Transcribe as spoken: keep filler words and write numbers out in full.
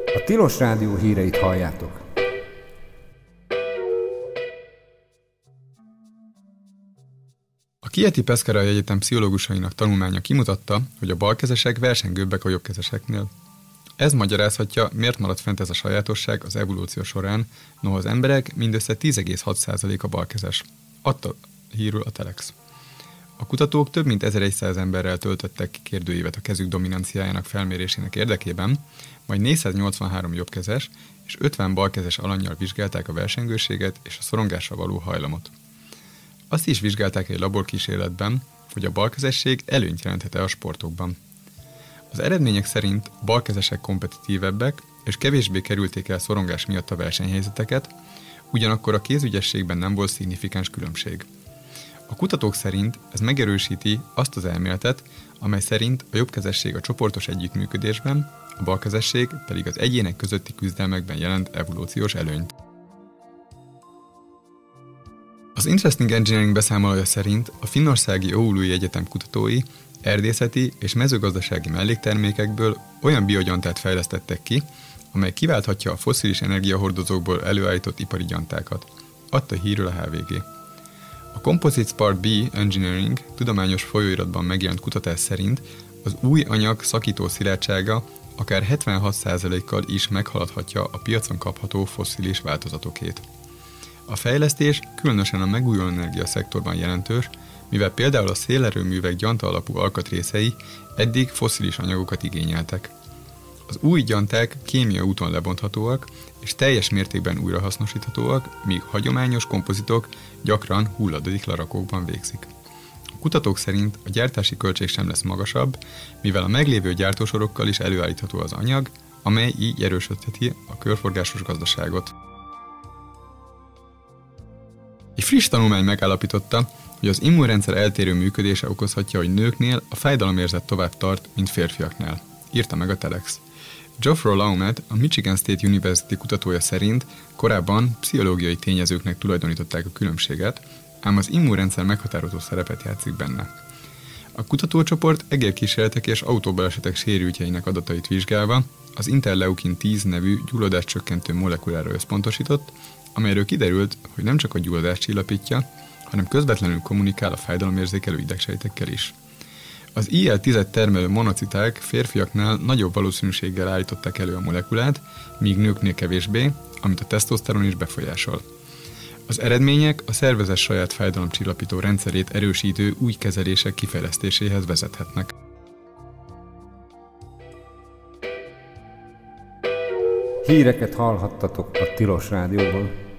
A Tilos Rádió híreit halljátok. A Chieti Pescara Egyetem pszichológusainak tanulmánya kimutatta, hogy a balkezesek versengőbbek a jobbkezeseknél. Ez magyarázhatja, miért maradt fent ez a sajátosság az evolúció során, noha az emberek mindössze tíz egész hat százaléka balkezes. Adta hírül a Telex. A kutatók több mint ezerszáz emberrel töltöttek ki kérdőívet a kezük dominanciájának felmérésének érdekében, majd négyszáznyolcvanhárom jobbkezes és ötven balkezes alannyal vizsgálták a versengőséget és a szorongásra való hajlamot. Azt is vizsgálták egy laborkísérletben, hogy a balkezesség előnyt jelenthet-e a sportokban. Az eredmények szerint balkezesek kompetitívebbek, és kevésbé kerülték el szorongás miatt a versenyhelyzeteket, ugyanakkor a kézügyességben nem volt szignifikáns különbség. A kutatók szerint ez megerősíti azt az elméletet, amely szerint a jobbkezesség a csoportos együttműködésben, a balkezesség pedig az egyének közötti küzdelmekben jelent evolúciós előnyt. Az Interesting Engineering beszámolója szerint a finnországi Oului Egyetem kutatói erdészeti és mezőgazdasági melléktermékekből olyan biogyantát fejlesztettek ki, amely kiválthatja a fosszilis energiahordozókból előállított ipari gyantákat. Adta hírül a há vé gé. A Composites Part B Engineering tudományos folyóiratban megjelent kutatás szerint az új anyag szakító szilárdsága akár hetvenhat százalékkal is meghaladhatja a piacon kapható fosszilis változatokét. A fejlesztés különösen a megújuló energia szektorban jelentős, mivel például a szélerőművek gyanta alapú alkatrészei eddig fosszilis anyagokat igényeltek. Az új gyanták kémiai úton lebonthatóak és teljes mértékben újrahasznosíthatóak, míg hagyományos kompozitok gyakran hulladék lerakókban végzik. A kutatók szerint a gyártási költség sem lesz magasabb, mivel a meglévő gyártósorokkal is előállítható az anyag, amely így erősítheti a körforgásos gazdaságot. Egy friss tanulmány megállapította, hogy az immunrendszer eltérő működése okozhatja, hogy nőknél a fájdalomérzet tovább tart, mint férfiaknál, írta meg a Telex. Geoffrey Laumet, a Michigan State University kutatója szerint korábban pszichológiai tényezőknek tulajdonították a különbséget, ám az immunrendszer meghatározó szerepet játszik benne. A kutatócsoport egérkísérletek és autóbalesetek sérültjeinek adatait vizsgálva az interleukin tíz nevű gyulladáscsökkentő molekulára összpontosított, amelyről kiderült, hogy nem csak a gyulladást csillapítja, hanem közvetlenül kommunikál a fájdalomérzékelő idegsejtekkel is. Az I L tíz termelő monociták férfiaknál nagyobb valószínűséggel állították elő a molekulát, míg nőknél kevésbé, amit a tesztoszteron is befolyásol. Az eredmények a szervezet saját fájdalomcsillapító rendszerét erősítő új kezelések kifejlesztéséhez vezethetnek. Híreket hallhattatok a Tilos Rádióból.